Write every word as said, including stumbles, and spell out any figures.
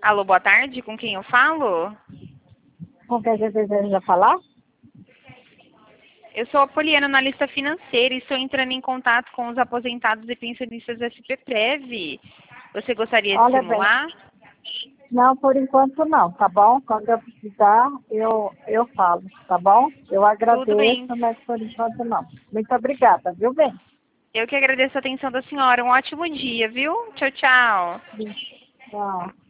Alô, boa tarde, com quem eu falo? Com quem você deseja falar? Eu sou a Poliana, analista financeira, e estou entrando em contato com os aposentados e pensionistas do S P Prev. Você gostaria de Olha bem, simular? não, por enquanto não, tá bom? Quando eu precisar, eu, eu falo, tá bom? Eu Tudo bem. agradeço, mas por enquanto não. Muito obrigada, viu, bem? Eu que agradeço a atenção da senhora. Um ótimo dia, viu? Tchau, tchau. Tchau.